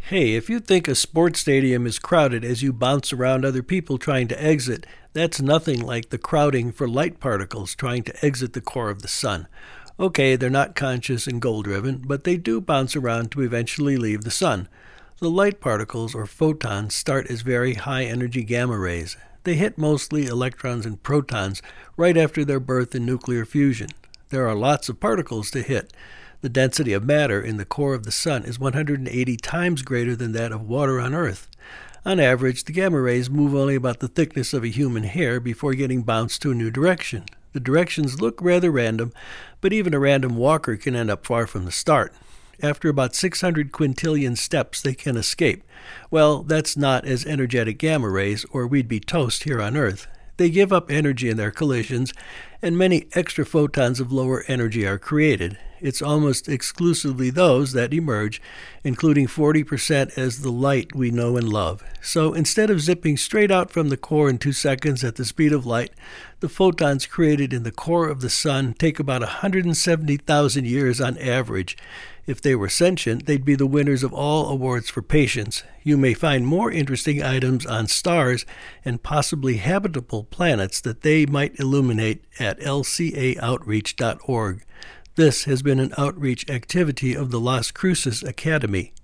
Hey, if you think a sports stadium is crowded as you bounce around other people trying to exit, that's nothing like the crowding for light particles trying to exit the core of the sun. Okay, they're not conscious and goal driven, but they do bounce around to eventually leave the sun. The light particles, or photons, start as very high energy gamma rays. They hit mostly electrons and protons right after their birth in nuclear fusion. There are lots of particles to hit. The density of matter in the core of the sun is 180 times greater than that of water on Earth. On average, the gamma rays move only about the thickness of a human hair before getting bounced to a new direction. The directions look rather random, but even a random walker can end up far from the start. After about 600 quintillion steps, they can escape. Well, that's not as energetic gamma rays, or we'd be toast here on Earth. They give up energy in their collisions, and many extra photons of lower energy are created. It's almost exclusively those that emerge, including 40% as the light we know and love. So instead of zipping straight out from the core in 2 seconds at the speed of light, the photons created in the core of the sun take about 170,000 years on average. If they were sentient, they'd be the winners of all awards for patience. You may find more interesting items on stars and possibly habitable planets that they might illuminate at lcaoutreach.org. This has been an outreach activity of the Las Cruces Academy.